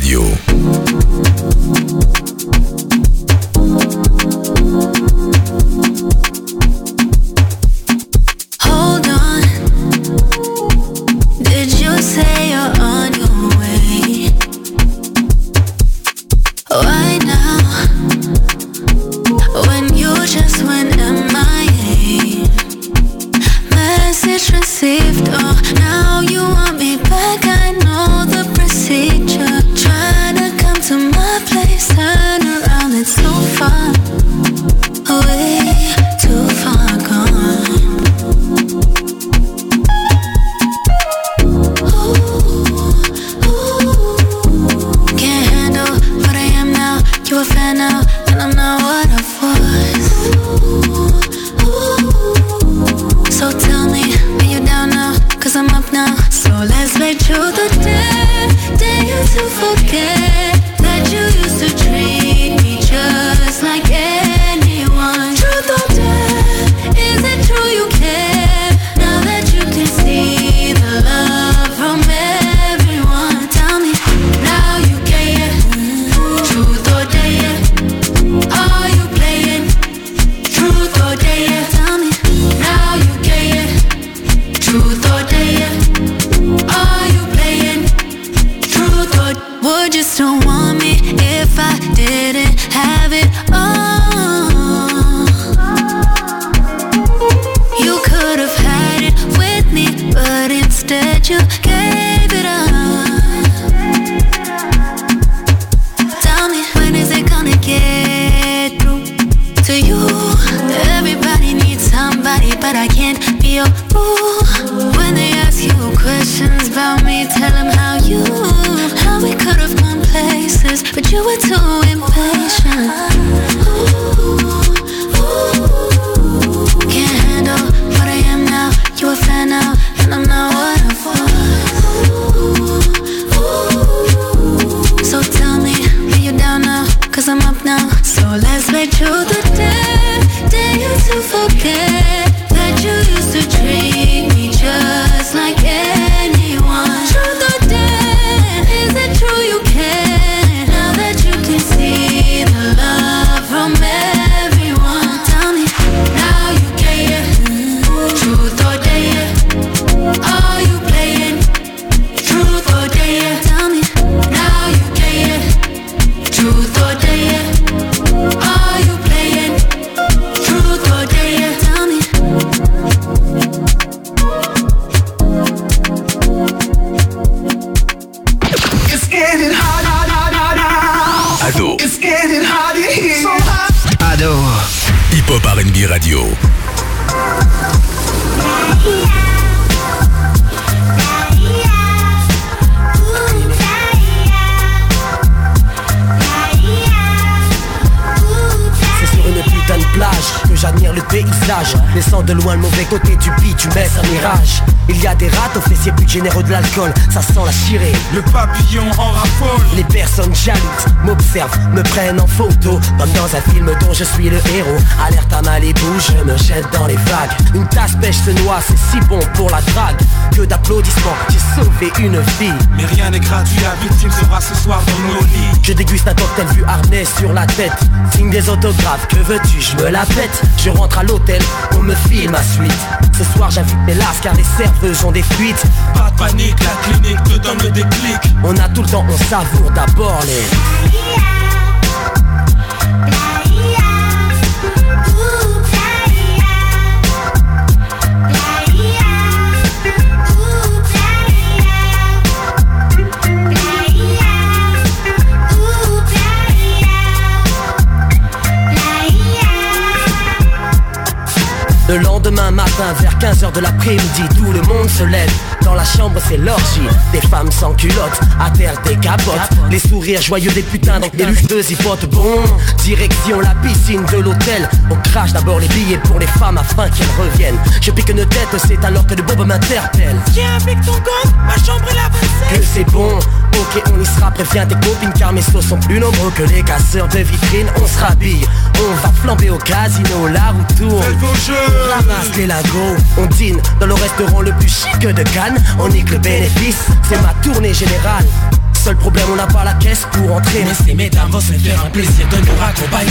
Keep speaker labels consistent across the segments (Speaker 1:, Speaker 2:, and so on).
Speaker 1: Radio.
Speaker 2: Laissant de loin le mauvais côté du bitumen, un mirage. Il y a des rats aux fessiers plus généreux de l'alcool, ça sent la chirée.
Speaker 3: Le papillon en raffole.
Speaker 2: Les personnes jalouses m'observent, me prennent en photo, comme dans un film dont je suis le héros. Alerte à Malibu, je me jette dans les vagues. Une tasse pêche se noie, c'est si bon pour la drague. Que d'applaudissements, j'ai sauvé une vie.
Speaker 3: Mais rien n'est gratuit, la victime sera ce soir dans nos lits.
Speaker 2: Je déguste un cocktail vu harnais sur la tête. Signe des autographes, que veux-tu, je me la pète. Je rentre à l'hôtel, on me file ma suite. Ce soir j'invite mes lasses car les serveuses ont des fuites.
Speaker 3: Pas de panique, la clinique te donne le déclic.
Speaker 2: On a tout le temps, on savoure d'abord les... Le lendemain matin vers 15h de l'après-midi, tout le monde se lève. Dans la chambre c'est l'orgie, des femmes sans culottes, à terre des capotes. Les sourires joyeux des putains, donc des lutteuses hypotes. Bon, direction la piscine de l'hôtel. On crache d'abord les billets pour les femmes afin qu'elles reviennent. Je pique une tête, c'est alors que le bob m'interpelle.
Speaker 4: Viens avec ton gang, ma chambre est la 27.
Speaker 2: Que c'est bon, ok on y sera, préviens tes copines car mes sauts sont plus nombreux que les casseurs de vitrines. On se rhabille, on va flamber au casino, la roue tourne.
Speaker 3: Faites vos jeux,
Speaker 2: ramasse les lingots. On dîne dans le restaurant le plus chic de Cannes. On nique le bénéfice, c'est ma tournée générale. Seul problème, on n'a pas la caisse pour entrer.
Speaker 3: Mais ces mesdames vont se faire un plaisir de nous raccompagner.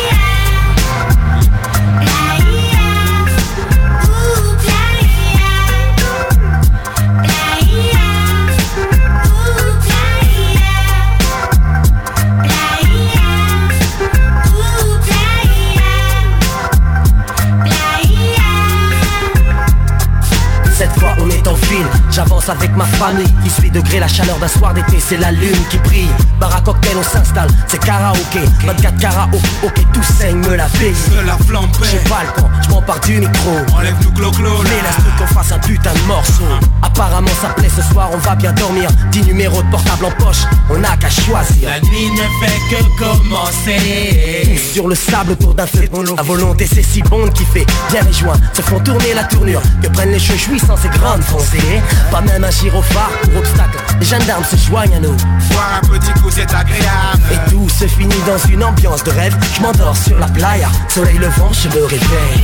Speaker 2: Cette fois on est en file, j'avance avec ma famille. 18 degrés, la chaleur d'un soir d'été, c'est la lune qui brille. Bar à cocktail, on s'installe, c'est karaoké. 24 karaoké, ok, tout saigne, me la paye.
Speaker 3: De la flambe,
Speaker 2: j'ai pas le temps, je m'empare du micro.
Speaker 3: Enlève-nous clo-clo là.
Speaker 2: Mais laisse-nous qu'on fasse un putain de morceau. Apparemment ça plaît ce soir, on va bien dormir. 10 numéros de portable en poche, on n'a qu'à choisir.
Speaker 3: La nuit ne fait que commencer.
Speaker 2: Tous sur le sable autour d'un feu. La volonté c'est si bon qui fait bien les joints se font tourner la tournure. Que prennent les cheveux jouissants ces grandes foncées. Pas même un gyrophare pour obstacle. Les gendarmes se joignent à nous.
Speaker 3: Boire un petit coup c'est agréable.
Speaker 2: Et tout se finit dans une ambiance de rêve. Je m'endors sur la playa, soleil levant, je me réveille.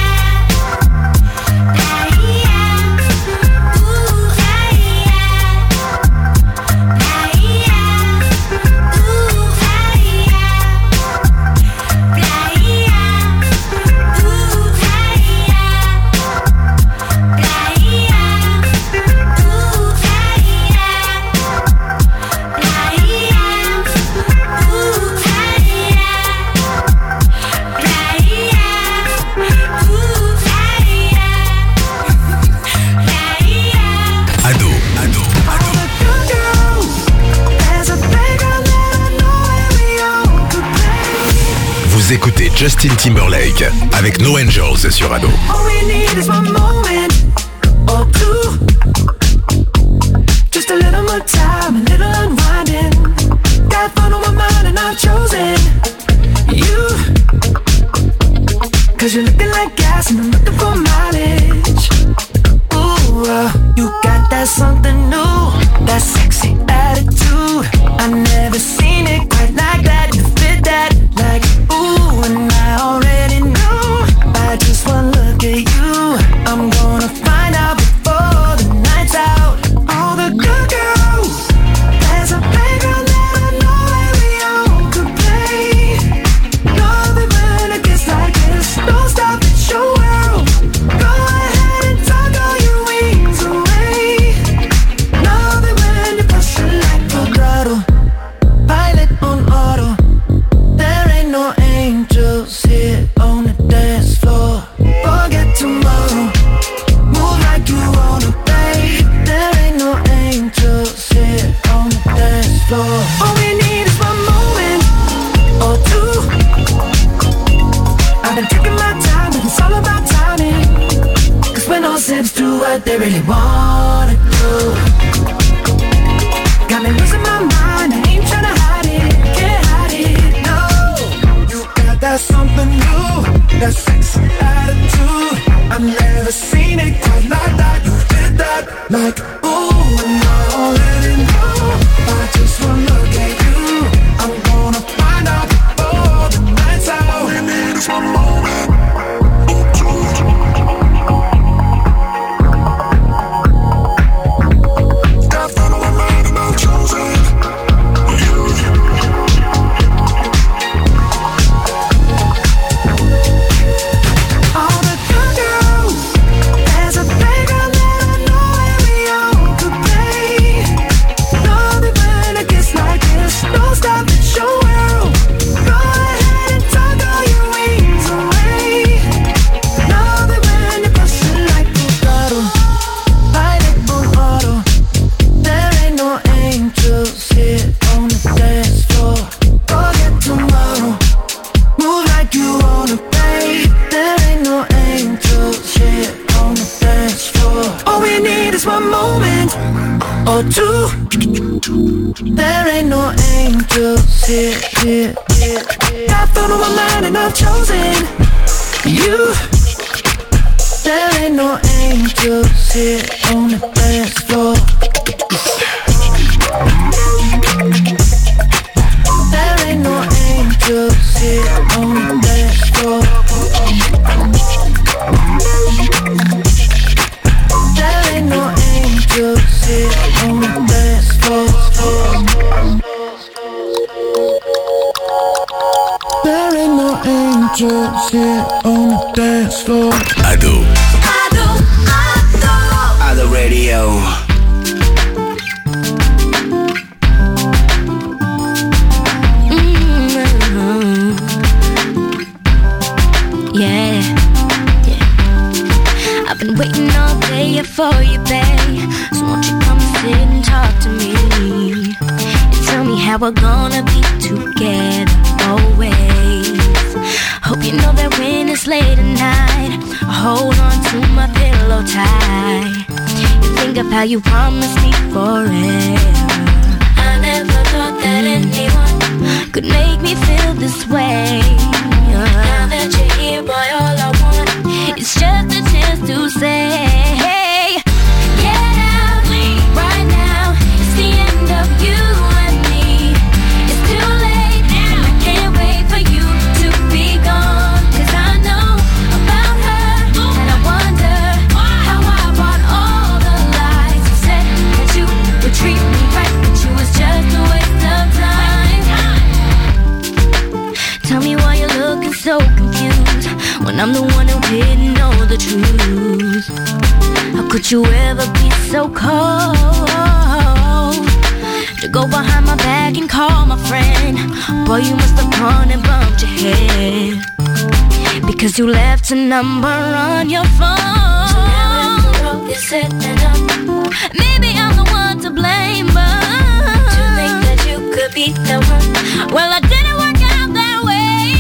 Speaker 1: Vous écoutez Justin Timberlake avec No Angels sur Ado.
Speaker 5: All we need is one moment or two. Just a little more time, a little unwinding. Got fun on my mind and I've chosen you. Cause you're looking like gas and I'm looking for mileage. Ooh, you got that something new, that sexy attitude. I never seen it quite like that. You fit that like ooh, and I already know by just one look at you. I'm gonna find out before the night's out. All the good girls, there's a playground that I know where we all could play. Love it when it gets like this. Don't stop, it's your world. Go ahead and tuck all your wings away. Love it when you push it like a throttle. Pilot on auto. There ain't no angels here on the dance floor. Forget tomorrow. Move like you wanna, babe. There ain't no angels here on the dance floor. All we need is one moment or two. I've been taking my time, but it's all about timing. Cause when all said is do what they really wanna do. Got me losing my mind, I ain't tryna hide it, can't hide it, no. You got that something new, that sexy attitude. I've never seen it quite like that. You did that like ooh, and I already know. I just wanna look at you. I'm gonna find out before the night's out. All we need is one moment. Got fun on my mind and I've chosen you. All the good girls, there's a playground that I know where we all could play. Love it when it gets like this. Don't stop, it's your world. Go ahead and tuck all your wings away. Love it when you push it like a throttle. Pilot on auto. There ain't no angels here on the dance floor. Forget tomorrow. Move like you wanna, babe. There ain't no angels here on the dance floor. All we need is one moment or two. There ain't no angels here, here, here, here. Got fun on my mind and I've chosen you. There ain't no angels here on the dance floor. There ain't no angels here on the dance floor. There ain't no angels here on the dance floor.
Speaker 6: should sit on the dance floor.
Speaker 1: Ado.
Speaker 7: Ado Radio.
Speaker 8: Yeah. I've been waiting all day for you, babe. So won't you come and sit and talk to me and tell me how we're gonna be together always. Hope you know that when it's late at night, I hold on to my pillow tight. You think of how you promised me forever. I never thought that anyone could make me feel this way. Now that you're here, boy, all I want is just a chance to say, hey, get out right now. It's the end of you and me. It's too late now. I can't wait for you to be gone. 'Cause I know about her, and I wonder how I bought all the lies. You said that you would treat me right, but you was just a waste of time. Tell me why you're looking so confused when I'm the one who didn't know the truth. How could you ever be so cold to go behind my back and call my friend? Boy, you must have gone and bumped your head because you left a number on your phone. So now the road is setting up. Maybe I'm the one to blame, but to think that you could be the one. Well, I didn't work out that way.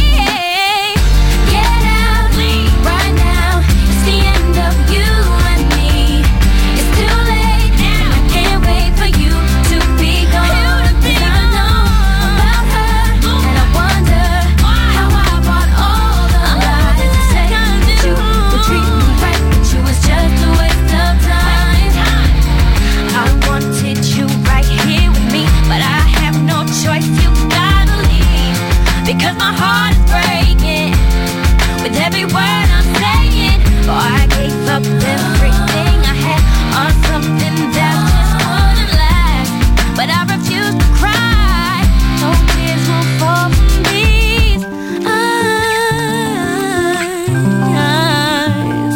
Speaker 8: Because my heart is breaking with every word I'm saying. Oh, I gave up everything I had on something that just wouldn't last. But I refuse to cry. No tears will fall from these eyes.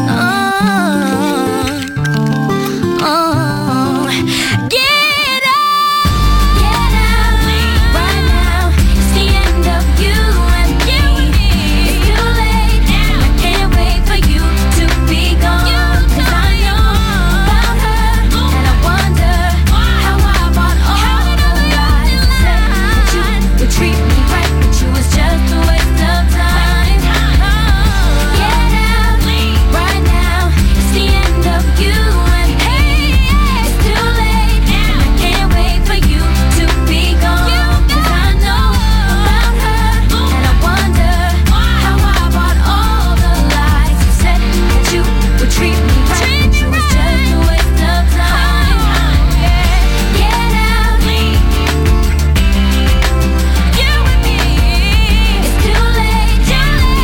Speaker 8: Get out right now. It's the end of you and me. It's too late now. I can't wait for you to be gone. 'Cause I know about her, and I wonder how I bought all the lies. You said that you would treat me right, but you was just a waste of time. Get out right now. It's the end of you and me. It's too late now. I can't wait for you to be gone. 'Cause I know about her, and I wonder how I bought all the lies. You said that you would treat me right, but you was just a waste of time. Get out, you and me. It's too late, you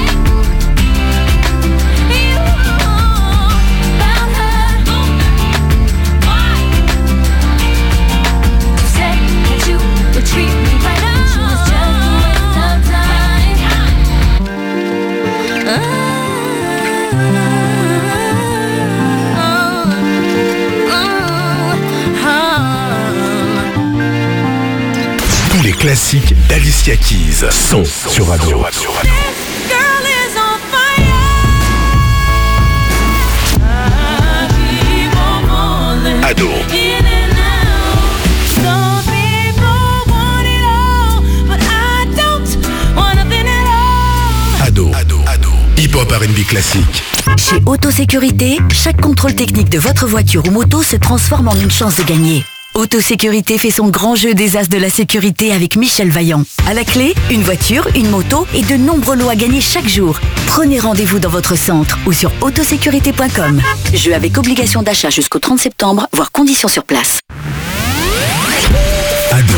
Speaker 8: about her. You said that you would treat me right, but you was just a waste of time.
Speaker 1: Tous les classiques d'Alicia Keys sont sur Ado.
Speaker 4: Girl is on fire. I keep on falling
Speaker 1: Ado.
Speaker 4: in and out. Some people want it all, but I don't want nothing at all.
Speaker 1: Ado. Hip-hop R&B classique.
Speaker 9: Chez Autosécurité, chaque contrôle technique de votre voiture ou moto se transforme en une chance de gagner. Autosécurité fait son grand jeu des as de la sécurité avec Michel Vaillant. À la clé, une voiture, une moto et de nombreux lots à gagner chaque jour. Prenez rendez-vous dans votre centre ou sur autosécurité.com. Jeu avec obligation d'achat jusqu'au 30 septembre, voire conditions sur place.
Speaker 1: Ado.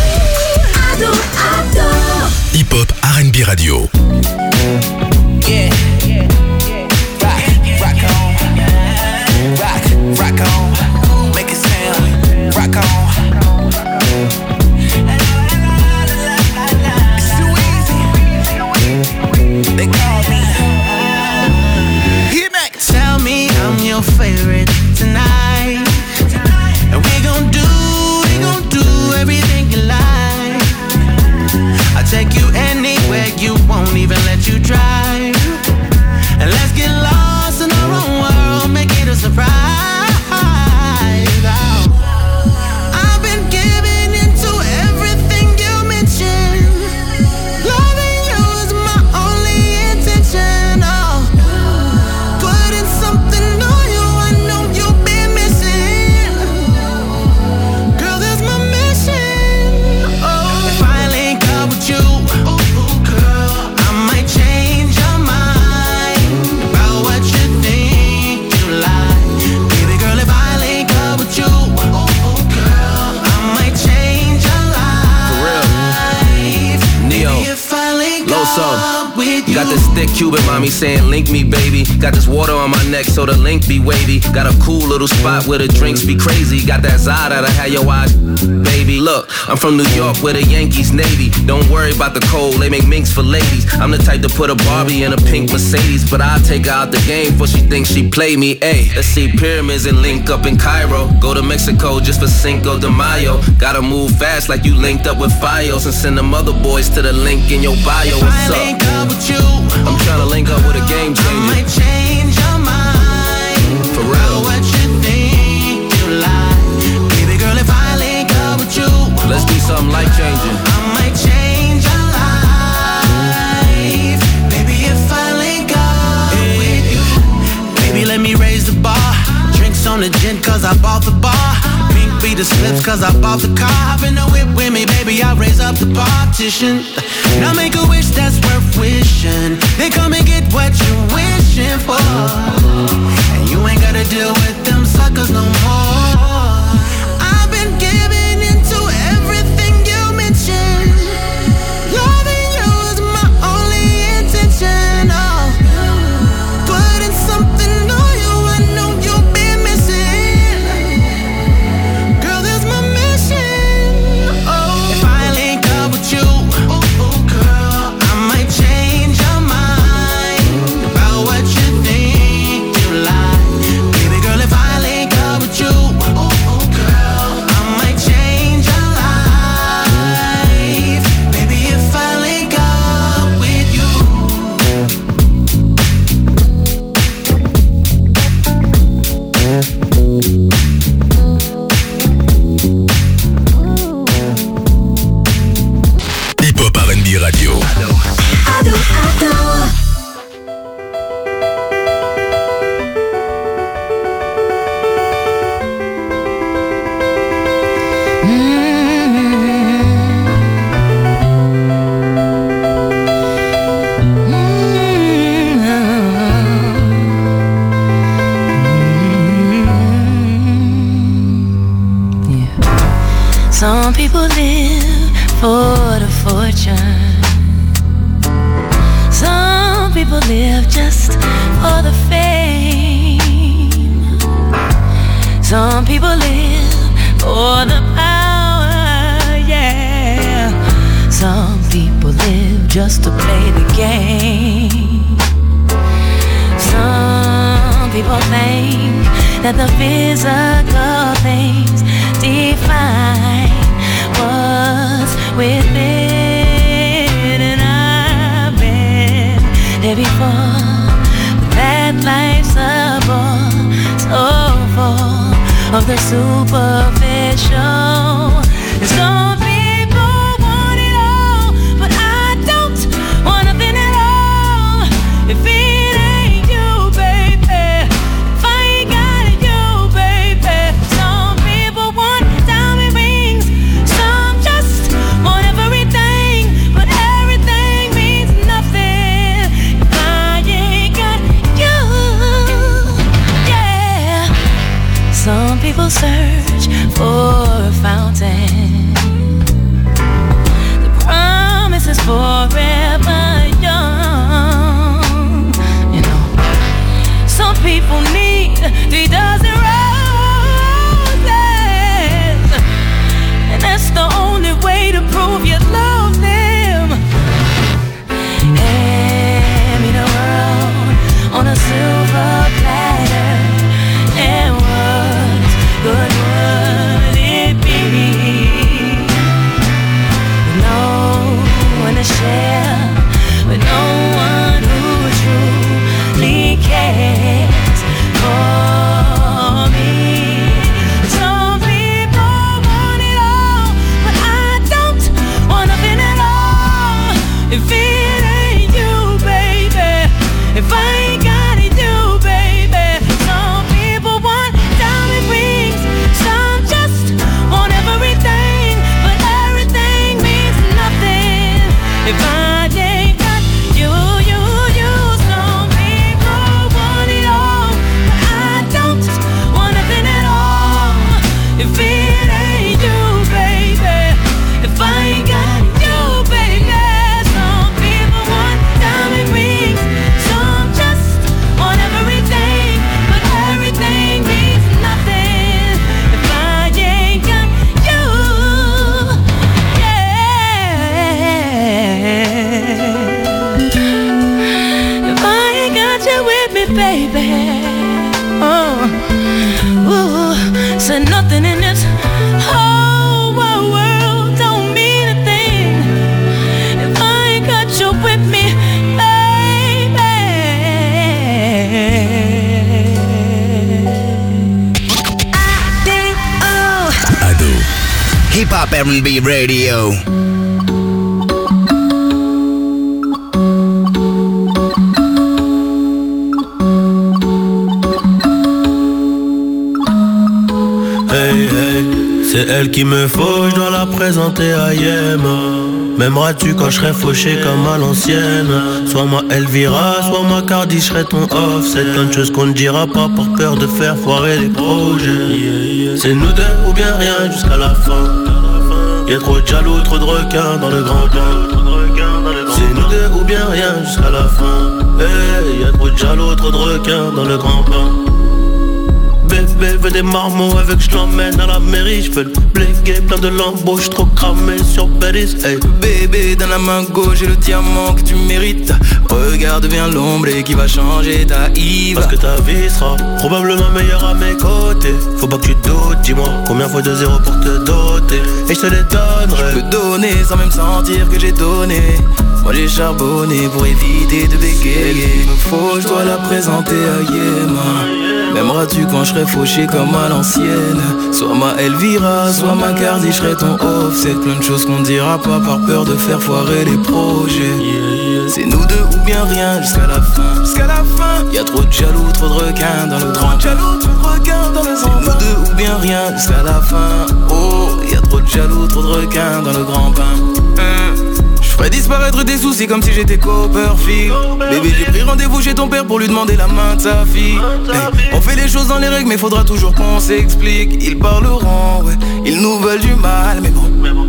Speaker 1: Hip-hop R&B radio.
Speaker 7: Yeah. Rock on. Rock on. Make it sound. Rock on. It's too easy. They
Speaker 10: Got this thick Cuban mommy saying, link me, baby. Got this water on my neck so the link be wavy. Got a cool little spot where the drinks be crazy. Got that Zada to have your eyes, baby. Look, I'm from New York where the Yankees Navy. Don't worry about the cold, they make minks for ladies. I'm the type to put a Barbie in a pink Mercedes, but I'll take her out the game before she thinks she play me. Ayy, let's see pyramids and link up in Cairo. Go to Mexico just for Cinco de Mayo. Gotta move fast like you linked up with Fios and send them other boys to the link in your bio. What's up?
Speaker 7: Link up with you,
Speaker 10: I'm tryna link up with a game changer.
Speaker 7: I might change your mind.
Speaker 10: For real.
Speaker 7: About what you think you like. Baby girl, if I link up with you,
Speaker 10: let's do something life changing.
Speaker 7: I might change your life. Baby, if I link up with you. Baby, let me raise the bar. Drinks on the gin cause I bought the bar. Pink be the slips cause I bought the car. Hop in the whip with me, baby, I'll raise up the partition. Now make a wish that's worth wishing. Then come and get what you're wishing for. And you ain't gotta deal with them suckers no more. I've been giving into everything you mentioned. Loving you is my only intention. Oh, putting something on you I know you've been missing. Girl, that's my mission. Oh, if I link up with you, girl, I might change your mind about what you think you like. Baby girl, if I link up with you, girl, I might change your life. Baby, if I link up with you.
Speaker 1: Hip Hop R&B Radio.
Speaker 9: Ado, ado.
Speaker 8: Some people live for the fortune. Some people live just for the fame. Some people live for the power, yeah. Some people live just to play the game. Some people think that the physical things define what's within, and I've been there before. But that life's a bore, so full of the superficial. And some people want it all, but I don't want nothing at all. If it ain't you, baby, if I ain't got you, baby. Some people want diamond rings, some just want everything, but everything means nothing if I ain't got you. Yeah. Some people search for a fountain. The promise is forever young. You know, some people need 3 dozen roses, and that's the only way to prove you love them. Hand me the world on a silver platter, and what good would it be? No one to share, but no one who truly cares for
Speaker 11: Hip Hop R&B Radio.
Speaker 12: C'est elle qui me faut, je dois la présenter à Yema. M'aimeras-tu quand je serai fauché comme à l'ancienne? Soit moi Elvira, soit moi Cardi, je serai ton offset. Plein de choses qu'on ne dira pas par peur de faire foirer les projets. C'est nous deux ou bien rien jusqu'à la fin. Y'a trop de jaloux, trop de requins dans le grand bain. C'est nous deux ou bien rien jusqu'à la fin. Hey, y'a trop de jaloux, trop de requins dans le grand bain. Bébé veut des marmots avec je l'emmène à la mairie. J'fais le blégué, plein de lambeaux, j'suis trop cramé sur Bélis. Hey.
Speaker 13: Bébé dans la main gauche j'ai le diamant que tu mérites. Regarde bien l'ombre qui va changer ta Yves.
Speaker 12: Parce que ta vie sera probablement meilleure à mes côtés. Faut pas que tu doutes, dis-moi combien fois de zéro pour te doter. Et je te les donnerai.
Speaker 13: Je peux donner sans même sentir que j'ai donné. Moi j'ai charbonné pour éviter de bégayer. Il me faut, je dois la présenter à Yema. M'aimeras-tu quand je serai fauché comme à l'ancienne? Soit ma Elvira, soit ma Cardi, je serai ton offset. Plein de choses qu'on dira pas par peur de faire foirer les projets. C'est nous deux ou bien rien jusqu'à la fin. Jusqu'à la fin. Y'a trop de jaloux, trop de requins dans le grand. Jaloux, trop de requins dans le grand. C'est nous deux ou bien rien jusqu'à la fin. Oh, y'a trop de jaloux, trop de requins dans le grand bain. Je ferais disparaître tes soucis comme si j'étais Copperfield. Bébé j'ai pris rendez-vous chez ton père pour lui demander la main de sa fille. Hey, on fait les choses dans les règles mais faudra toujours qu'on s'explique. Ils parleront, ouais, ils nous veulent du mal mais bon.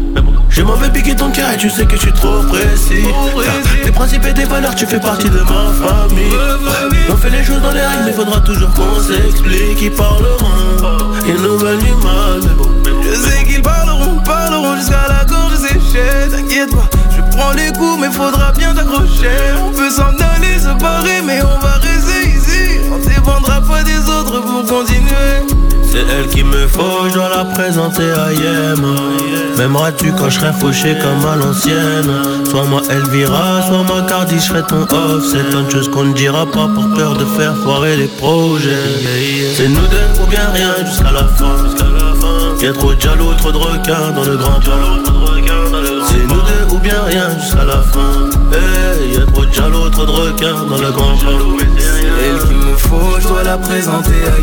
Speaker 12: Je m'en vais piquer ton cœur et tu sais que je suis trop précis. Tes principes et tes valeurs, tu fais partie de ma famille. Ouais, on fait les choses dans les règles mais faudra toujours qu'on s'explique. Ils parleront, ils nous veulent du mal mais bon.
Speaker 13: Je sais qu'ils parleront jusqu'à la gorge séchée. T'inquiète pas, je prends les coups mais faudra bien t'accrocher. On peut s'en aller, se barrer mais on va rester ici. On dépendra pas des autres pour continuer.
Speaker 12: C'est elle qui me faut, je dois la présenter à Yema. M'aimeras-tu quand je serai fauché comme à l'ancienne? Soit moi Elvira, soit moi Cardi, je serai ton offset. Plein de choses qu'on ne dira pas par peur de faire foirer les projets. C'est nous deux ou bien rien jusqu'à la fin. Y'a trop de jaloux, trop de requins dans le grand bain. C'est nous deux ou bien rien jusqu'à la fin. Hey, y'a trop de jaloux, trop de requins dans le grand bain.
Speaker 13: C'est elle qu'il me faut, je dois la présenter à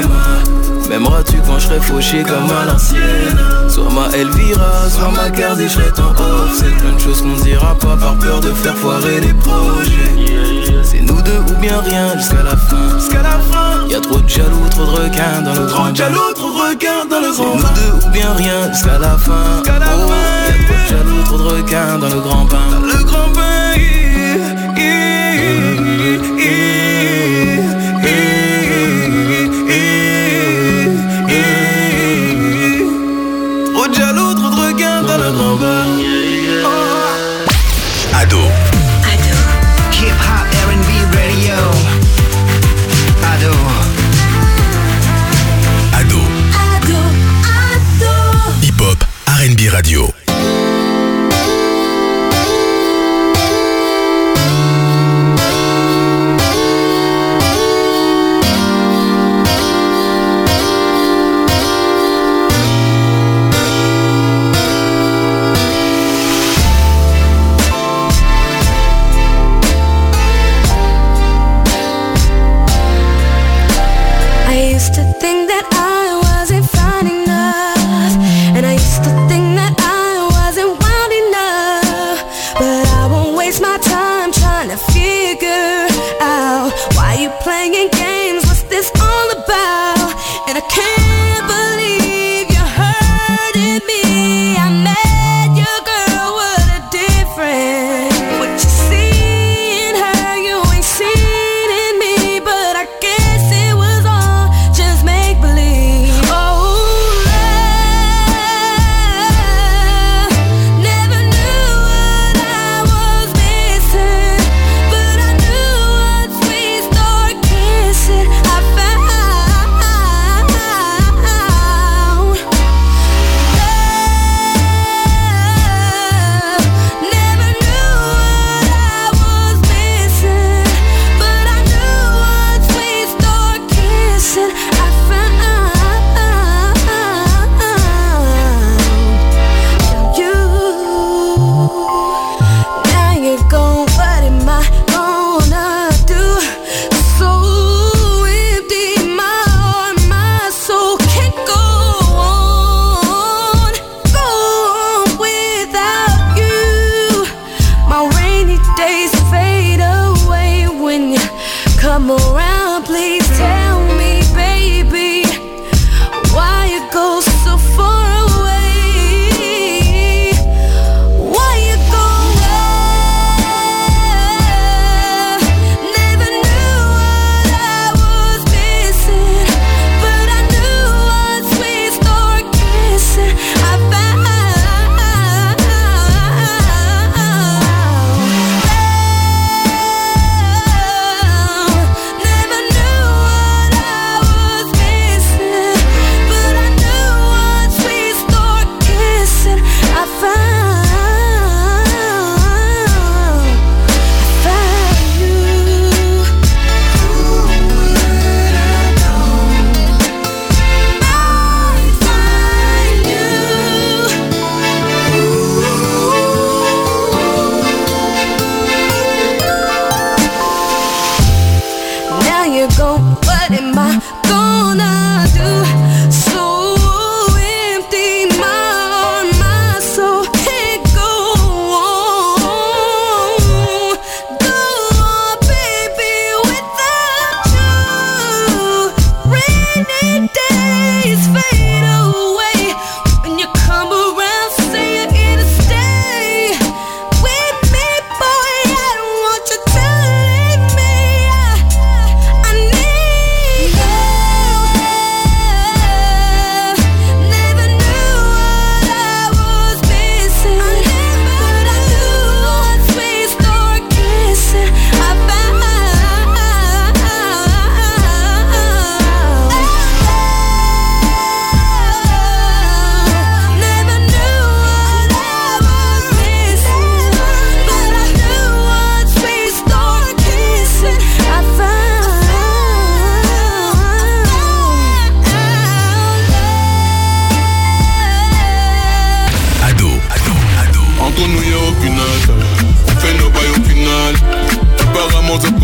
Speaker 13: Yema. M'aimeras-tu quand je serai fauché comme à l'ancienne? Soit ma Elvira, soit ma Cardi, je serai ton offset. Plein de choses qu'on dira pas par peur de faire foirer les projets. C'est nous deux ou bien rien jusqu'à la fin. Jusqu'à la fin. Y'a trop de jaloux, trop de requins dans le grand. Jaloux, trop de requins dans le grand. C'est nous deux ou bien rien jusqu'à la fin. Jusqu'à la fin. Y'a trop de jaloux, trop de requins dans le grand bain. Dans le grand bain. Trop de jaloux, trop de requins dans le grand bain.
Speaker 1: Ado.
Speaker 11: Hip Hop R&B Radio. Ado.
Speaker 1: Hip Hop R&B Radio.
Speaker 8: Think that I wasn't fine enough, and I used to think that I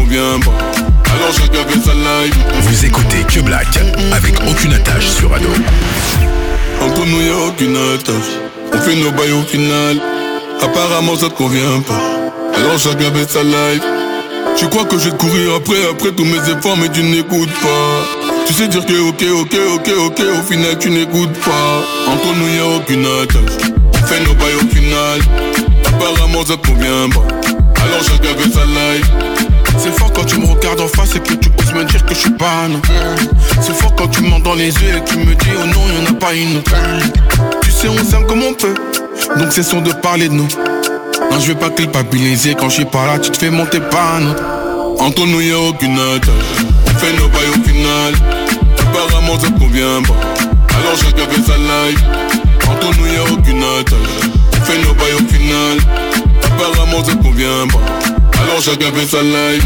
Speaker 14: convient pas. Alors chacun fait sa life.
Speaker 1: Vous écoutez Que Black avec aucune attache sur Ado.
Speaker 14: Entre nous y'a aucune attache. On fait nos bails au final. Apparemment ça te convient pas. Alors chacun fait sa life. Tu crois que je vais te courir après tous mes efforts, mais tu n'écoutes pas. Tu sais dire que ok, au final tu n'écoutes pas. Entre nous y'a aucune attache. On fait nos bails au final. Apparemment ça te convient pas. Alors chacun fait sa life. C'est fort quand tu me regardes en face et que tu oses me dire que je suis pas non. C'est fort quand tu me mens dans les yeux et que tu me dis oh non y'en a pas une autre. Tu sais on s'aime comme on peut, donc cessons de parler de nous. Non je vais pas culpabiliser quand je suis pas là, tu te fais monter pas non. Entre nous y'a aucune attache. On fait nos bails au final. Apparemment ça te convient pas. Alors chacun fait sa life. Entre nous y'a aucune attache. On fait nos bails au final. Apparemment ça te convient pas. Alors chacun fait sa life.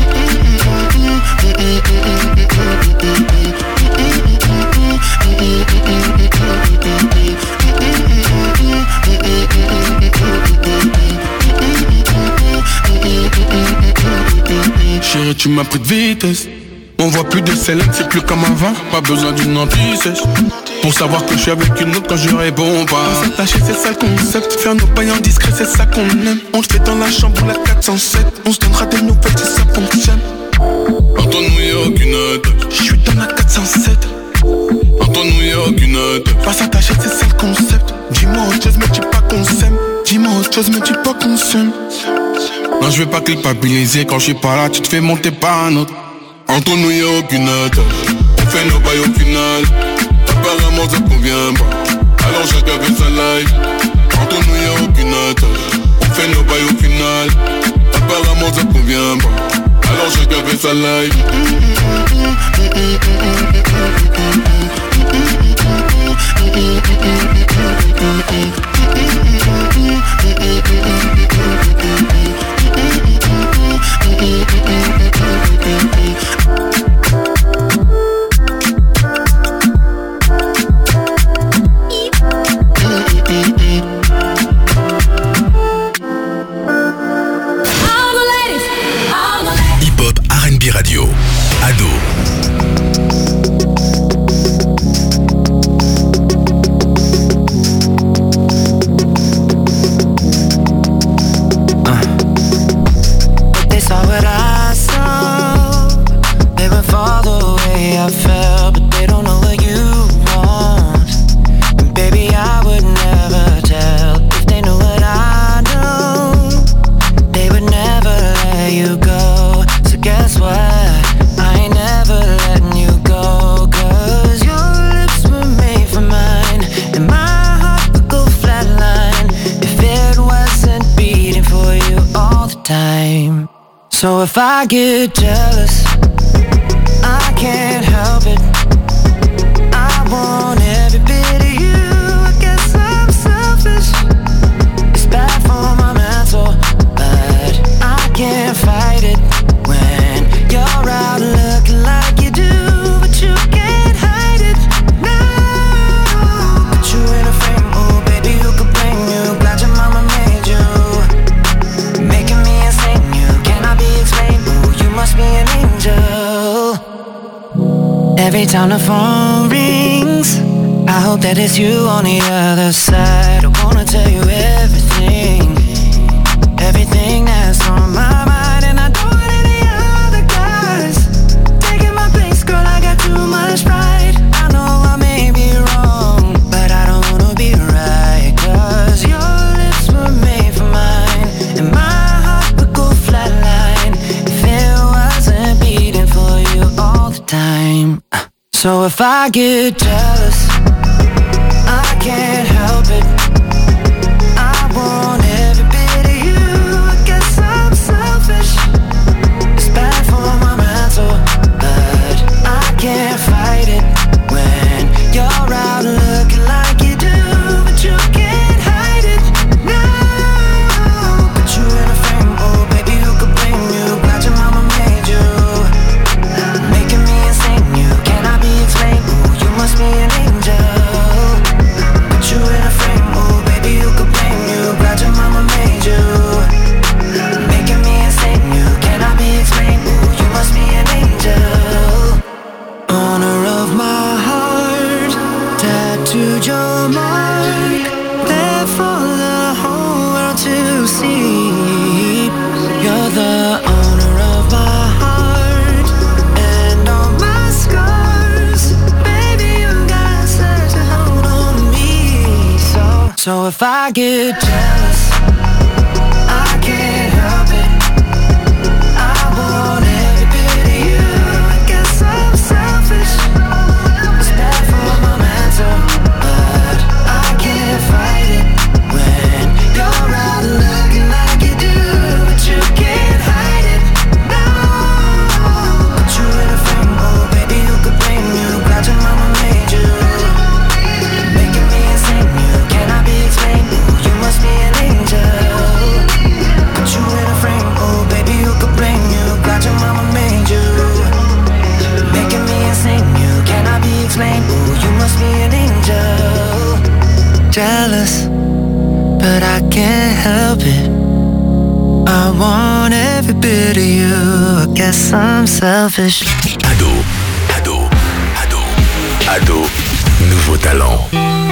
Speaker 14: Chérie, tu m'as pris de vitesse. On voit plus de Célène, c'est plus comme avant. Pas besoin d'une anti-sèche pour savoir que je suis avec une autre quand je réponds pas. S'attacher c'est ça le concept. Faire nos pailles en discret c'est ça qu'on aime. On le fait dans la chambre ou la 407. On se donnera des nouvelles si ça fonctionne. Entre nous y'a aucune attache. Je suis dans la 407. Entre nous y'a aucune attache. Pas s'attacher c'est ça le concept. Dis-moi autre chose mais dis pas qu'on s'aime. Dis-moi autre chose mais dis pas qu'on s'aime. Non je vais pas culpabiliser quand je suis pas là. Tu te fais monter par un autre. Entre nous y'a aucune attache. On fait nos bails au final. Apparemment ça te convient pas. Alors chacun fait sa life. Entre nous y'a aucune attache. On fait nos bails au final. Apparemment ça te convient pas. Alors chacun fait sa life.
Speaker 1: Hip-hop R&B Radio. Ado.
Speaker 5: They saw what I saw. They would fall the way I felt, but they don't know what you want. And baby, I would never tell if they knew what I know. They would never let you go. So guess what? I ain't never letting you go. 'Cause your lips were made for mine, and my heart would go flatline if it wasn't beating for you all the time. So if I get jealous, I can't help it. I want every bit of you. I guess I'm selfish. It's bad for my mental, but I can't fight it when you're out looking like you do, but you can't hide it. No, put you in a frame, oh baby, who could blame you? Glad your mama made you, making me insane. You cannot be explained. Ooh, you must be an angel. Every time the phone rings, I hope that it's you on the other side. I wanna tell you everything, everything that's on my mind. And I don't want any other guys taking my place, girl, I got too much pride. I know I may be wrong, but I don't wanna be right. 'Cause your lips were made for mine, and my heart would go flatline if it wasn't beating for you all the time. So if I get jealous, I can't help it. I want every bit of you. I guess I'm selfish. It's bad for my mental, but I can't fight it when you're out looking like you do, but you can't hide it. No, put you in a frame, oh baby, who could blame you? Glad your mama made you, making me insane. You cannot be explained. Ooh, you must be an angel. Tattooed your mark, there for the whole world to see. You're the owner of my heart and all my scars. Baby, you got such a hold on me. So if I get jealous, I can't help it. I want every bit of you. I guess I'm selfish. It's bad for my mental, but I can't fight it when you're out looking like you do, but you can't hide it. No, put you in a frame, oh baby, who could blame you? Glad your mama made you, making me insane. You cannot be explained. Ooh, you must be an angel. Put you in a frame, oh baby, who could blame you? Glad your mama made you, making me insane. You cannot be explained. Ooh, you must be an angel. Jealous, but I can't help it. I want every bit of you. I guess I'm selfish.
Speaker 1: Ado, Ado, Ado, Ado, nouveau talent.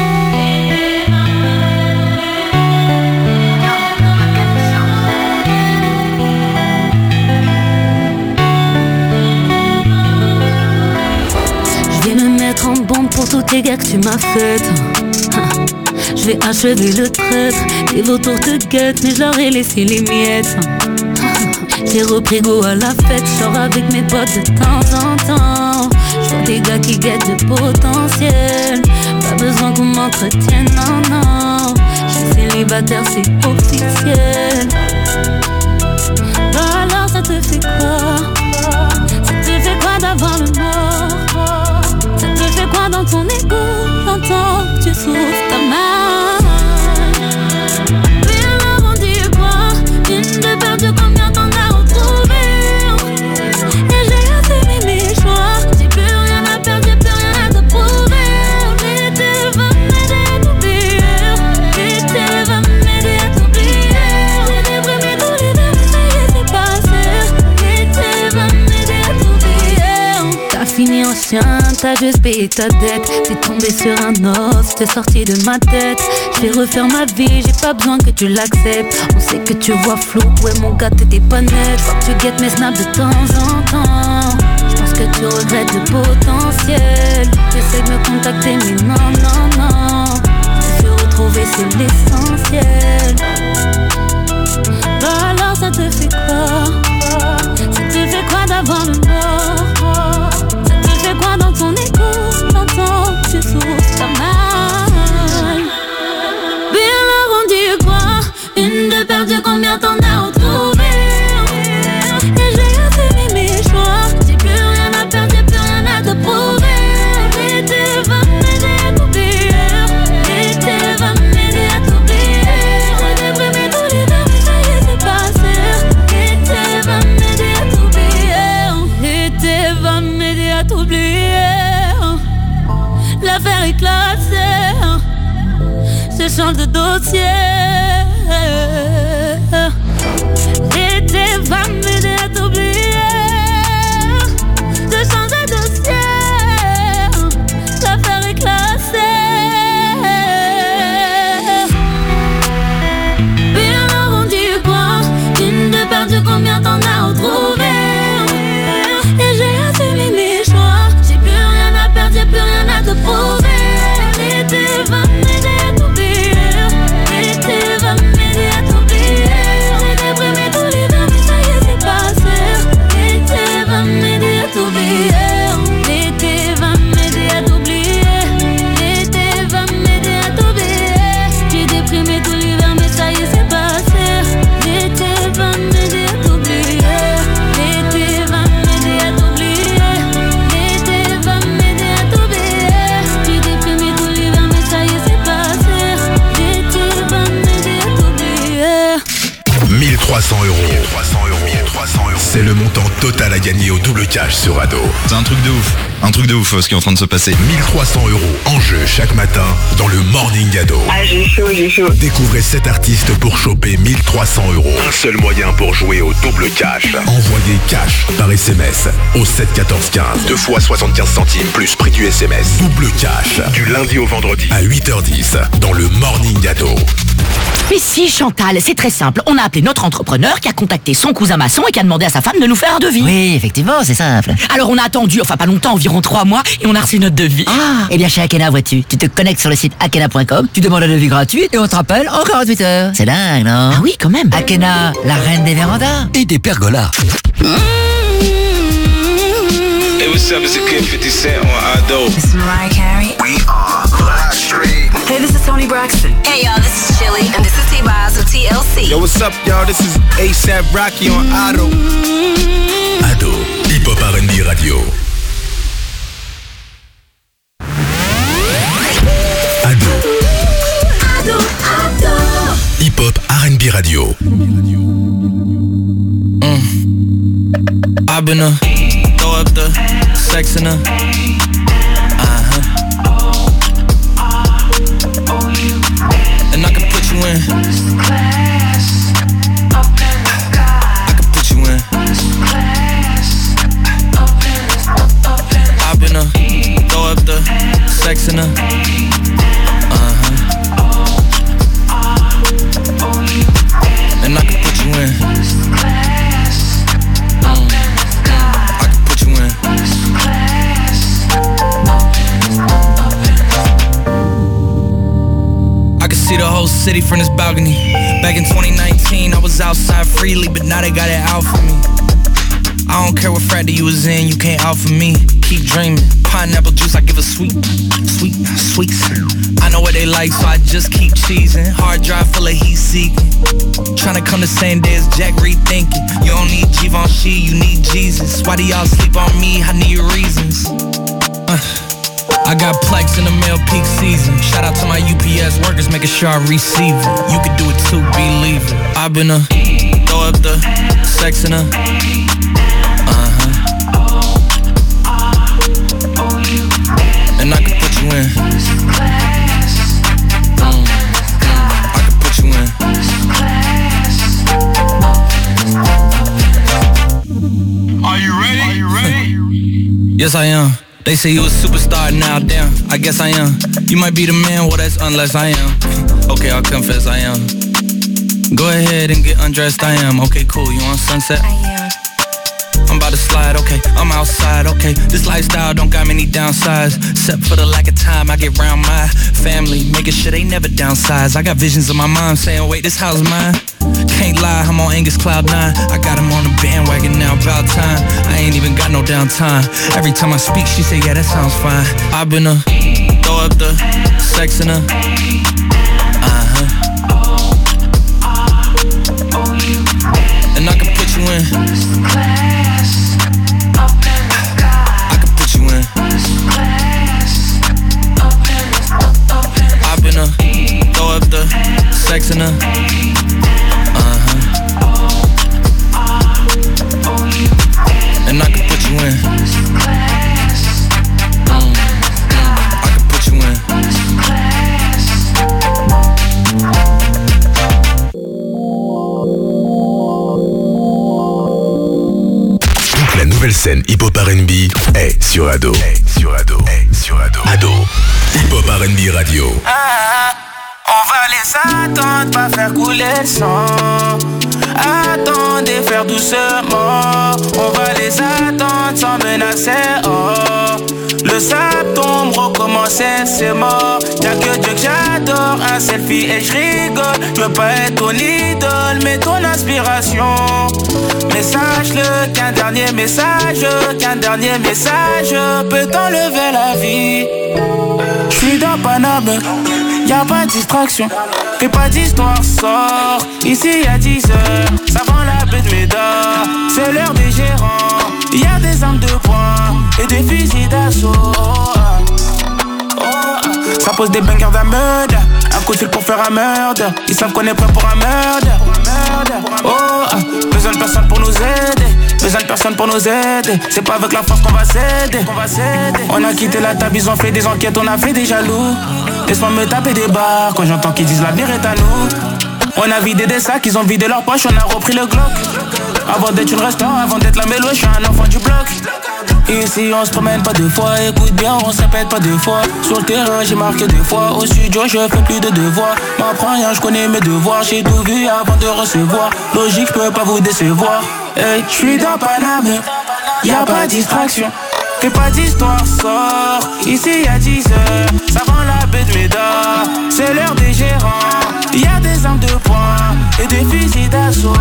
Speaker 15: Je vais me mettre en bombe pour tous tes gars que tu m'as faites. Je vais achever le traître. Les vautours te guettent, mais je leur ai laissé les miettes. J'ai repris goût à la fête, je sors avec mes potes de temps en temps. Je vois des gars qui guettent le potentiel. Pas besoin qu'on m'entretienne, non, non. Je suis célibataire, c'est officiel. Alors ça te fait quoi? Ça te fait quoi d'avoir le mort? Ça te fait quoi dans ton égo? J'entends que tu souffres ta main. Mais alors on dit quoi? Une de perdu, combien t'en as retrouvé? Et j'ai assez mis mes choix. J'ai plus rien à perdre, j'ai plus rien à te prouver. L'été va m'aider à t'oublier. L'été va m'aider à t'oublier. J'ai déprimé tous les deux, mais ça y est, c'est passé. L'été va m'aider à t'oublier. T'as fini en chien, t'as juste payé ta dette. T'es tombé sur un off, t'es sorti de ma tête. Je vais refaire ma vie, j'ai pas besoin que tu l'acceptes. On sait que tu vois flou, ouais mon gars t'étais pas net. Faut que tu guettes mes snaps de temps en temps. Je pense que tu regrettes le potentiel. T'essaies de me contacter mais non, non, non. Se retrouver c'est l'essentiel. Bah alors ça te fait quoi? Ça te fait quoi d'avoir le mort? Ça te fait quoi dans ton écho? J'entends que tu souffres pas mal. Mais alors on dit quoi? Une de perdue, combien t'en as retrouvé? Et j'ai assez mis mes choix. J'ai plus rien à perdre, j'ai plus rien à te prouver. L'été va m'aider à t'oublier. L'été va m'aider à t'oublier. J'ai déprimé tous les deux, mais ça y est, c'est passé. L'été va m'aider à t'oublier. L'été va m'aider à t'oublier. L'affaire est classée. Je change de dossier. L'été va m'aider à t'oublier. Je change de dossier. L'affaire est classée. Puis alors on dit quoi? Une de perdue, combien t'en as retrouvé? Et j'ai assez mis mes choix. J'ai plus rien à perdre, j'ai plus rien à te prouver. L'été va m'aider à t'oublier. L'été
Speaker 1: gagner au double cash sur Ado.
Speaker 16: C'est un truc de ouf ce qui est en train de se passer.
Speaker 1: 1300 € en jeu chaque matin dans le Morning Ado.
Speaker 17: Ah, j'ai chaud.
Speaker 1: Découvrez 7 artistes pour choper 1300 €. Un seul moyen pour jouer au double cash. Envoyez cash par SMS au 7 14 15. 2 fois 75 centimes plus prix du SMS. Double cash du lundi au vendredi à 8h10 dans le Morning Ado.
Speaker 18: Mais si Chantal, c'est très simple. On a appelé notre entrepreneur qui a contacté son cousin maçon et qui a demandé à sa femme de nous faire un devis.
Speaker 19: Oui, effectivement, c'est simple.
Speaker 18: Alors on a attendu, enfin pas longtemps, environ 3 mois, et on a reçu notre devis.
Speaker 19: Ah, eh bien chez Akena, vois-tu, tu te connectes sur le site akena.com, tu demandes un devis gratuit et on te rappelle en 48 heures. C'est dingue, non?
Speaker 18: Ah oui, quand même.
Speaker 19: Akena, la reine des vérandas et des pergolas.
Speaker 20: Hey, what's up? It's a kid 50 Cent on Ado.
Speaker 21: This is Mariah Carey.
Speaker 20: We are Blackstreet.
Speaker 21: Hey, this is Toni Braxton.
Speaker 22: Hey, y'all, this is Chili. And this is T-Boz of TLC.
Speaker 20: Yo, what's up, y'all? This is A$AP Rocky on Ado.
Speaker 1: Ado, Hip Hop R&B Radio. Ado. Hip Hop R&B Radio.
Speaker 13: I've been throw up the sex in her. And I can put you in. I can put you in. I've been throw up the sex in her. And I can put you in. See the whole city from this balcony. Back in 2019, I was outside freely, but now they got it out for me. I don't care what frat you was in, you can't out for me. Keep dreaming. Pineapple juice, I give a sweet. I know what they like, so I just keep cheesing. Hard drive full of heat seeking. Tryna come the same day as Jack rethinking. You don't need Givenchy, you need Jesus. Why do y'all sleep on me? I need reasons. I got Plex in the mail peak season. Shout out to my UPS workers, making sure I receive it. You can do it too, believe it. I've been throw up the sex in her. And I can put you in. I can put you in.
Speaker 20: Are you ready?
Speaker 13: Yes, I am. They say you a superstar now, damn, I guess I am. You might be the man, well that's unless I am. Okay, I'll confess I am. Go ahead and get undressed, I am. Okay, cool, you on Sunset?
Speaker 21: I am.
Speaker 13: I'm about to slide, okay, I'm outside, okay. This lifestyle don't got many downsides. Except for the lack of time I get around my family, making sure they never downsize. I got visions of my mom saying, wait, this house mine. Can't lie, I'm on Angus Cloud 9. I got him on the bandwagon now, about time. I ain't even got no downtime. Every time I speak, she say, yeah, that sounds fine. I've been throw up the sex in her. And I can put you in. I can put you in. I've been throw up the sex in her. And I can put you in. I can put you in.
Speaker 1: Toute la nouvelle scène hip-hop R&B est sur Ado. Ado. Hip-hop R&B Radio.
Speaker 23: On va les attendre, pas faire couler le sang. Attendez, faire doucement. On va les attendre sans menacer. Oh, le sable tombe, recommencer, c'est mort. Y'a que Dieu que j'adore, un selfie et je rigole. Je veux pas être ton idole, mais ton inspiration. Mais sache-le qu'un dernier message peut t'enlever la vie. J'suis dans Paname, y'a pas de distraction, et pas d'histoire sort. Ici y'a 10 heures, ça vend la baie de Médard. C'est l'heure des gérants, y'a des armes de poing et des fusils d'assaut. Ça pose des bangers d'amende, Un coup de fil pour faire un murder. Ils savent qu'on est prêt pour un murder. Oh, besoin de personne pour nous aider. Besoin de personne pour nous aider. C'est pas avec la force qu'on va s'aider. On a quitté la table, ils ont fait des enquêtes, on a fait des jaloux. Laisse-moi me taper des barres quand j'entends qu'ils disent l'avenir est à nous. On a vidé des sacs, ils ont vidé leurs poches, on a repris le Glock. Avant d'être une restaurant, avant d'être la mélo, je suis un enfant du bloc. Ici on se promène pas deux fois, écoute bien, on se répète pas deux fois. Sur le terrain j'ai marqué deux fois, au studio je fais plus de devoirs. M'apprends rien, je connais mes devoirs, j'ai tout vu avant de recevoir. Logique, je peux pas vous décevoir. Hey, je suis dans Paname, y'a pas de distraction. Fais pas d'histoire, sort, ici y'a 10 heures. Ça rend la baie de Médard, c'est l'heure des gérants. Y'a des armes de poing et des fusils d'assaut.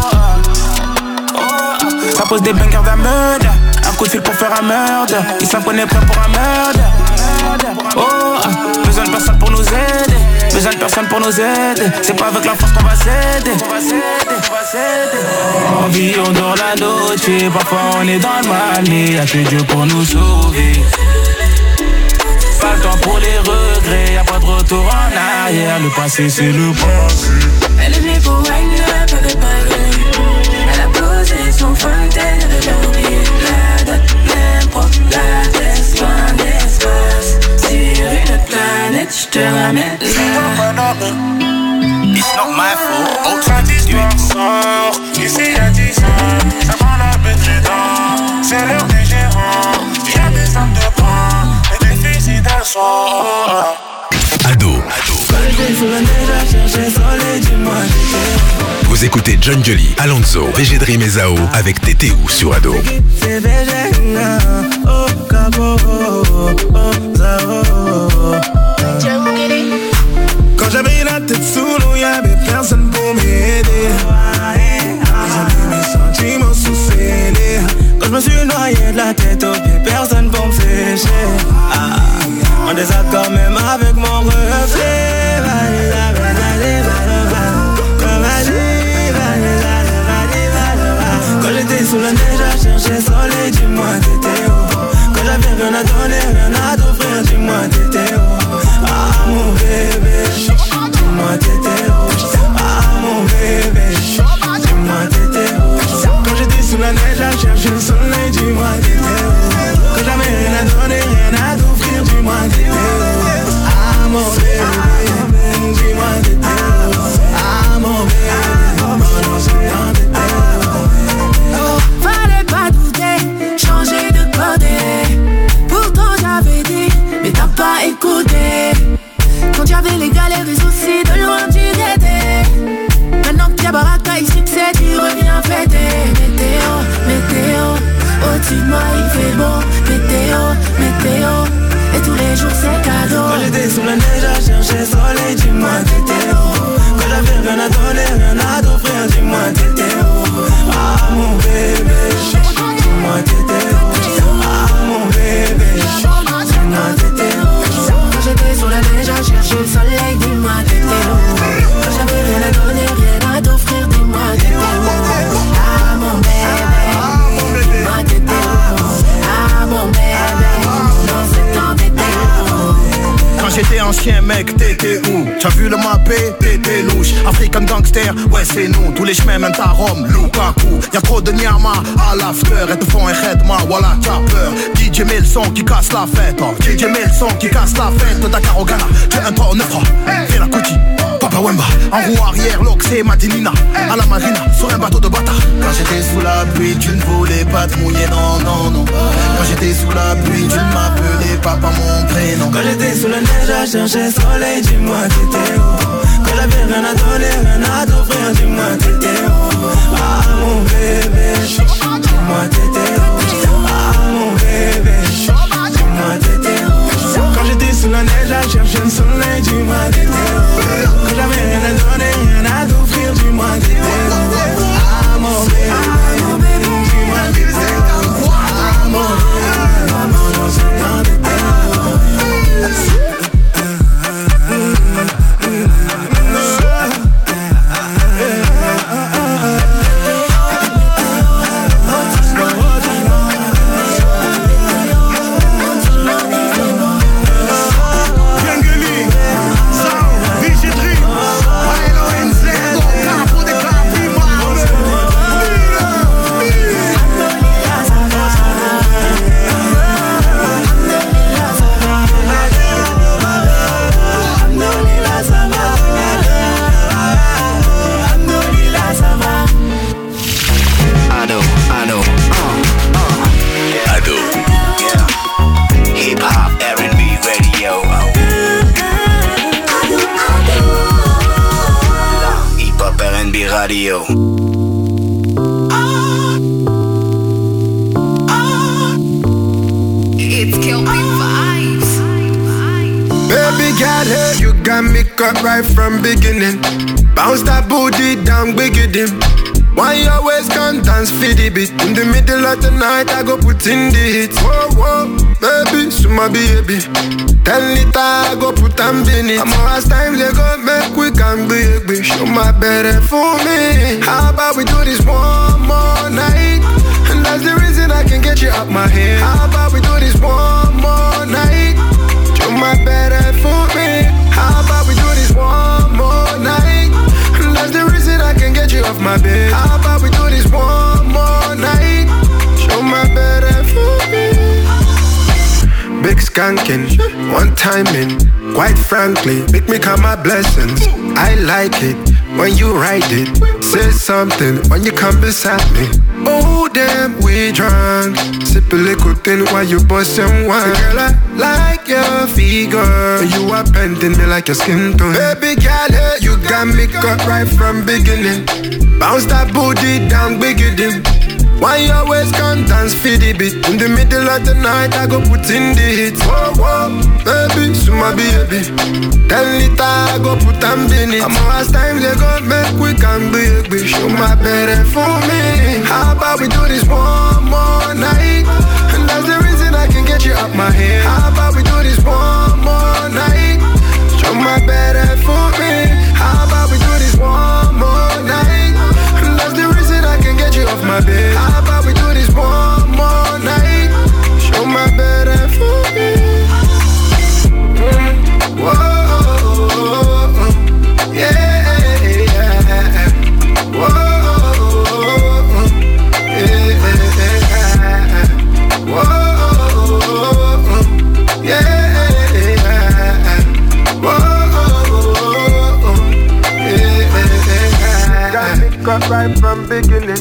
Speaker 23: Ça pose des bangers d'un murder. Un coup de fil pour faire un murder. Ils savent qu'on est prêt pour un murder. Oh, besoin de personne pour nous aider. Besoin de personne pour nous aider. C'est pas avec la force qu'on va s'aider. On vit, on dort la noche. Parfois on est dans le mal, mais y'a que Dieu pour nous sauver. Pas le temps pour les regrets, y'a pas de retour en arrière. Le passé c'est le passé.
Speaker 4: Elle est venue pour wine up avec Paris. Elle a posé son fontaine, elle a oublié la date, même propre, la tête, loin d'espace. Sur une planète, je te ramène là.
Speaker 23: It's not my fault, autre d'histoire sort. Ici y'a 10 ans, ça prend la bête dedans. C'est l'heure des gérants, y'a des armes de poing et des fusils d'assaut.
Speaker 1: Ado. Vous écoutez John Jolie, Alonso, VG Dream et Zao avec TTU sur Ado.
Speaker 6: Quand j'avais la tête sous l'eau, y'avait personne pour m'aider. Ils ont mis mes sentiments sous scellés. Quand je me suis noyé de la tête aux pieds, personne pour me sécher. En désaccord même avec mon reflet. Quand j'étais sous la neige à chercher soleil, dis-moi t'étais où? Quand j'avais rien à donner, rien à t'offrir, dis-moi t'étais où? Ah mon bébé, dis-moi t'étais où? Ah mon bébé, dis-moi t'étais où? Quand j'étais sous la neige à chercher le soleil, dis-moi t'étais où? Quand j'avais rien à donner, rien à t'offrir, dis-moi t'étais où? Ah mon bébé, dis-moi t'étais où? Ah mon bébé,
Speaker 4: fallait pas douter, changer de côté. Pourtant j'avais dit, mais t'as pas écouté. Quand j'avais les galères, les soucis, de loin tu t'étais. Maintenant que y'a baraka, il succès, tu reviens fêter. Météo, météo, au-dessus de moi il fait beau. Météo, météo, et tous les jours c'est cadeau.
Speaker 6: Quand j'étais sous la neige à chercher soleil, dis-moi t'étais où? Quand j'avais rien à donner, rien à t'offrir, dis-moi t'étais où? Ah mon bébé, dis-moi t'étais où? Ah mon bébé, dis-moi t'étais où?
Speaker 4: Quand j'étais sous la neige à chercher le soleil, dis-moi t'étais où? Quand j'avais rien à donner, rien à t'offrir, dis-moi t'étais où? Ah mon bébé, dis-moi t'étais où? Ah mon bébé, dans ce temps t'étais où?
Speaker 2: Quand j'étais ancien mec, t'étais où? T'as vu le mappé? T'étais louche. African gangster, ouais c'est nous. Tous les chemins mènent à Rome, Lukaku. Y'a trop de nyama à l'after. Et te font un khedma, voilà t'as peur. DJ met le son qui casse la fête. DJ met le son qui casse la fête. Dakar au Ghana, j'ai un 3 au 9-3. Fais la Kuti, Papa Wemba. En roue arrière, l'Oxé, Madinina. À la marina, sur un bateau de bâtard.
Speaker 3: Quand j'étais sous la pluie, tu ne voulais pas te mouiller, non, non, non. Quand j'étais sous la pluie, tu ne m'appelais pas par mon prénom.
Speaker 6: Quand j'étais sous la neige à chercher soleil, dis-moi t'étais où? Quand j'avais rien à donner, rien à t'offrir, dis-moi t'étais où? Ah mon bébé, dis-moi t'étais où? Ah mon bébé, dis-moi t'étais où? Quand j'étais sous la neige à chercher le soleil, dis-moi t'étais où? Quand j'avais rien à donner, rien à t'offrir, dis-moi t'étais où? Ah mon bébé, dis-moi t'étais où? Ah mon bébé, maman, non c'est dans tes
Speaker 11: Audio.
Speaker 7: It's Kelpie Vibes.
Speaker 10: Baby girl, hey, you got me cut right from beginning. Bounce that booty down, bigger dim. Why you always can't dance for the beat? In the middle of the night, I go put in the hits. Whoa, whoa, baby, so my baby. 10 liter, I go put them in it. I'm last time they go make we can baby. Show my better for me. How about we do this one more night? And that's the reason I can get you out my head. How about we do this one more night? Show my better for me. How about we do this one more night? And that's the reason I can get you off my bed. How about we do this one more night? Show my better for me. Big skanking, one timing. Quite frankly, make me count my blessings. I like it when you write it. Say something when you come beside me. Oh damn, we drunk. Sip a little thing while you bustin' wine. Girl, I like your figure. You are bending me like your skin tone. Baby girl, hey, you got me cut right from beginning. Bounce that booty down, bigger dim. Why you always can't dance for the beat? In the middle of the night, I go put in the hits. Whoa, whoa, baby, so my baby. 10 liter, I go put them in it. I'm last time they go make we can baby. Show my better for me. How about we do this one more night? And that's the reason I can get you out my head. How about we do this one more night? Show my better for me. How about we do this one more night? And that's the reason I can get you off my bed. How about we do this one more night? Show my better for me. Whoa, yeah, yeah. Whoa, yeah. Whoa, yeah. Whoa, yeah. Got me cut right from beginning.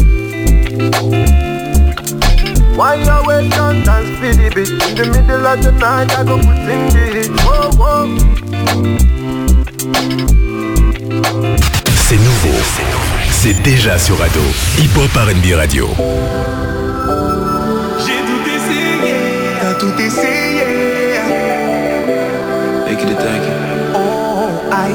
Speaker 10: Why you always can't dance for the beat? In the middle of the night, I go put in the hit. Whoa, whoa.
Speaker 1: C'est nouveau, c'est déjà sur Ado. Hip Hop R&B Radio.
Speaker 23: J'ai tout essayé,
Speaker 10: t'as tout essayé.
Speaker 23: Take it, take it.
Speaker 10: Oh, aïe.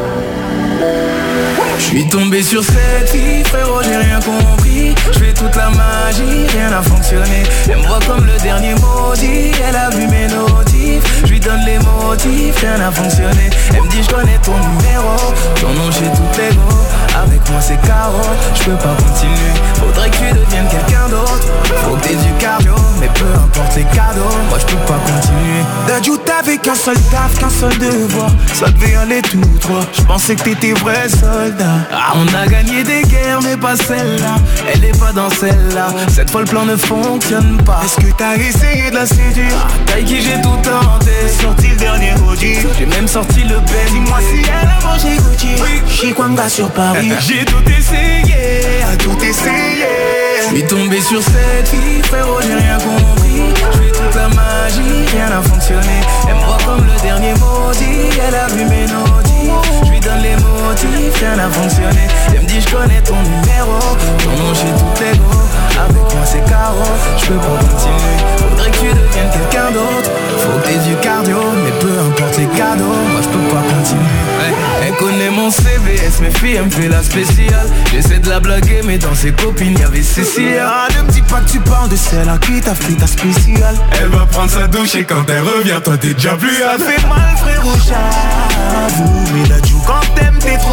Speaker 23: J'suis tombé sur cette fille, frérot, j'ai rien compris. J'fais toute la magie, rien n'a fonctionné. Elle me voit comme le dernier maudit, elle a vu mes notifs. J'lui donne les motifs, rien n'a fonctionné. Elle me dit j'connais ton numéro, ton nom chez toutes les go. Avec moi c'est KO, j'peux pas continuer. Faudrait que tu deviennes quelqu'un d'autre. Faut que t'aies du cardio, mais peu importe les cadeaux, moi j'peux pas continuer.
Speaker 10: D'un jour t'avais qu'un seul taf, qu'un seul devoir. Ça devait aller tout droit, j'pensais que t'étais vrai soldat.
Speaker 23: Ah, on a gagné des guerres mais pas celle-là. Elle est pas dans celle-là. Cette fois le plan ne fonctionne pas.
Speaker 10: Est-ce que t'as essayé de la séduire?
Speaker 23: Ah, taille qui j'ai tout tenté.
Speaker 10: Sorti le dernier Audi.
Speaker 23: J'ai même sorti le bel.
Speaker 10: Dis-moi si elle a mangé Gucci. Chikwanga sur Paris.
Speaker 23: J'ai tout essayé.
Speaker 10: A tout essayé.
Speaker 23: J'suis tombé sur cette fille, frérot, j'ai rien compris. J'fais toute la magie, rien n'a fonctionné. Elle me voit comme le dernier maudit. Elle a vu mes notifs. J'lui donne les motifs, rien n'a fonctionné. Elle me dit j'connais ton numéro, ton nom chez toutes les go. Avec moi c'est KO, j'peux pas continuer. Faudrait que tu deviennes quelqu'un d'autre. Faut que t'aies du cardio, mais peu importe les cadeaux, moi j'peux pas continuer. Elle connaît mon CVS, mes filles, elle me fait la spéciale. J'essaie de la blaguer, mais dans ses copines y'avait Cécile.
Speaker 10: Ah, ne me dis pas que tu parles de celle à qui t'as fait ta spéciale.
Speaker 23: Elle va prendre sa douche et quand elle revient, toi t'es déjà plus
Speaker 10: ça fait mal, frérot, j'avoue. Mais là, tu quand t'aimes, t'es trop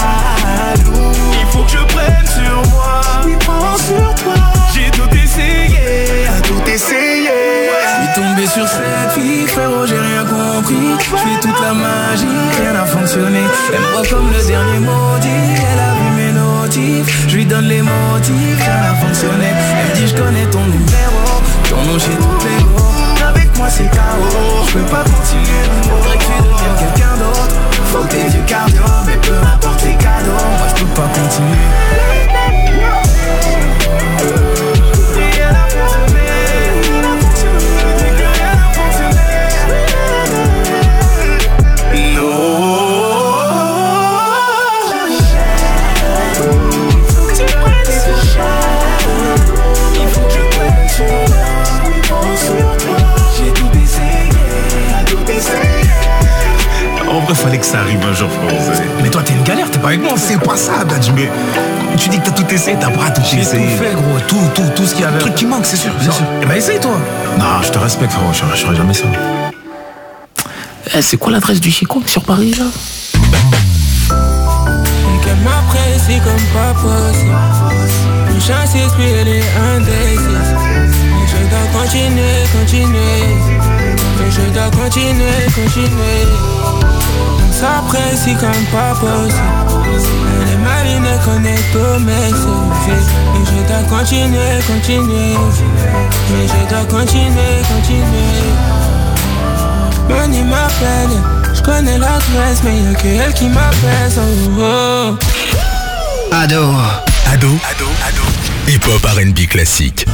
Speaker 10: jaloux.
Speaker 23: Il faut que je prenne sur moi.
Speaker 10: Oui, prends sur toi.
Speaker 23: J'ai tout essayé.
Speaker 10: T'as tout essayé.
Speaker 23: J'suis tombé sur cette fille, frérot, j'ai rien compris. J'fais toute la magie, rien n'a fonctionné. Elle me voit comme le dernier maudit. Elle a vu mes notifs. J'lui donne les motifs, rien n'a fonctionné. Elle me dit j'connais ton numéro, ton nom chez toutes les go.
Speaker 10: Avec moi c'est KO,
Speaker 23: j'peux pas continuer. Faudrait que tu deviennes quelqu'un d'autre. Faut que t'aies du cardio, mais peu importe les cadeaux, moi j'peux pas continuer.
Speaker 9: il fallait que ça arrive un jour, frérot. Mais toi, t'es une galère, t'es pas avec moi.
Speaker 2: C'est pas ça, Dadj, mais tu dis que t'as tout essayé, t'as pas tout essayé.
Speaker 9: J'ai tout fait, gros, tout ce qu'il y avait.
Speaker 2: Le truc qui manque, c'est sûr.
Speaker 9: Eh ben, essaye, toi. Non, je te respecte, frérot, je ferai jamais ça. C'est quoi l'adresse du Chico sur Paris, là?
Speaker 23: Qu'elle m'apprécie comme pas possible. Une chance puis elle est indécise. Mais je dois continuer. Mais je dois continuer. On s'apprécie comme pas possible. Elle est maline et connaît tous mes services. Mais je dois continuer. Mais je dois continuer. Bonnie m'appelle, je connais l'adresse, mais y'a que elle qui m'appelle. Oh.
Speaker 11: Ado.
Speaker 1: Hip-hop R&B classique.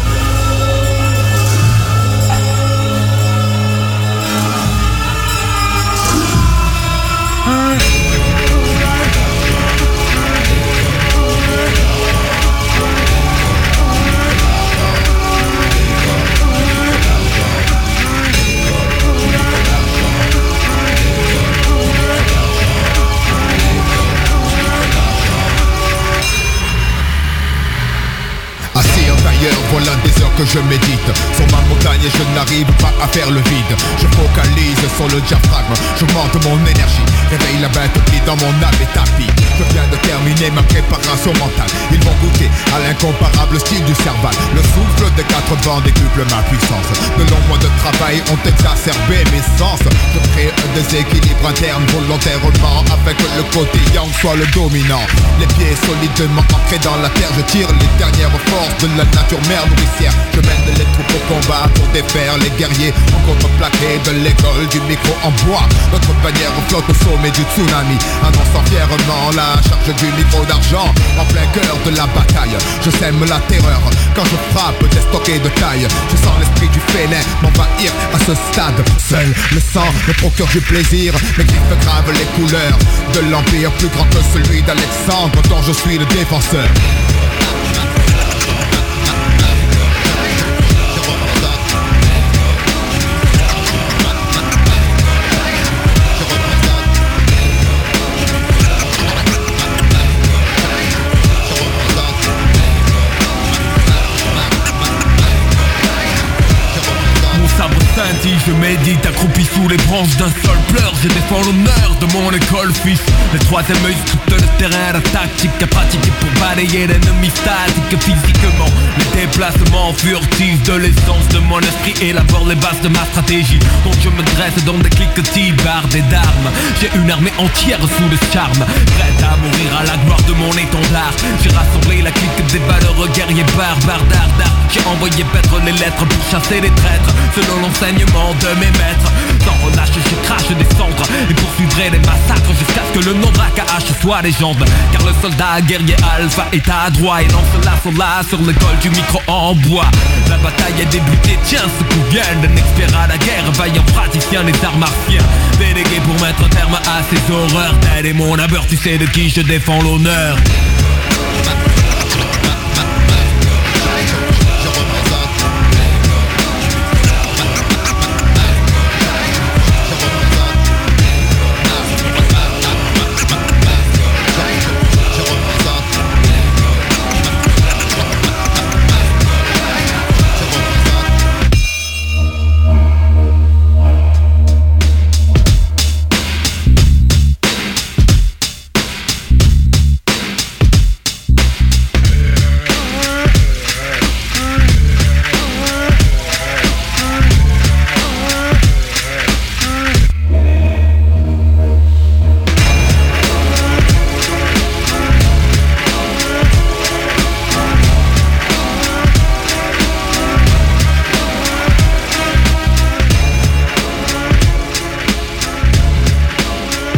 Speaker 12: Voilà des heures que je médite sur ma montagne et je n'arrive pas à faire le vide. Je focalise sur le diaphragme, j'augmente mon énergie, réveille la bête qui dans mon âme est tapis. Je viens de terminer ma préparation mentale. Ils vont goûter à l'incomparable style du Serval. Le souffle des 4 vents décuple ma puissance. De longs mois de travail ont exacerbé mes sens. Je crée un déséquilibre interne volontairement afin que le côté yang soit le dominant. Les pieds solidement ancrés dans la terre, je tire les dernières forces de la nature mère nourricière. Je mène les troupes au combat pour défaire les guerriers en contreplaqué de l'école du micro en bois. Notre bannière flotte au sommet du tsunami, annonçant fièrement la charge du micro d'argent. En plein cœur de la bataille, je sème la terreur quand je frappe des stockés de taille. Je sens l'esprit du félin m'envahir à ce stade. Seul le sang me procure du plaisir. Mes griffes gravent les couleurs de l'empire plus grand que celui d'Alexandre dont je suis le défenseur.
Speaker 17: Je médite accroupi sous les branches d'un sol pleure. Je défends l'honneur de mon école fils. Le troisième œil scrute le terrain, la tactique à pratiquer pour balayer l'ennemi statique physiquement. Les déplacements furtifs de l'essence de mon esprit élabore les bases de ma stratégie. Donc je me dresse dans des cliquetis bardés d'armes. J'ai une armée entière sous le charme, prête à mourir à la gloire de mon étendard. J'ai rassemblé la clique des valeureux guerriers barbares d'art. J'ai envoyé paître les lettres pour chasser les traîtres selon l'enseignement de mes maîtres. Sans relâche je crache des cendres et poursuivrai les massacres jusqu'à ce que le nom d'Akahash soit légende. Car le soldat guerrier alpha est adroit et lance l'assaut là sur le col du micro en bois. La bataille est débutée, tiens ce coup vient d'un expert à la guerre, vaillant praticien des arts martiens. Délégué pour mettre terme à ces horreurs, tel est mon abeur, tu sais de qui je défends l'honneur.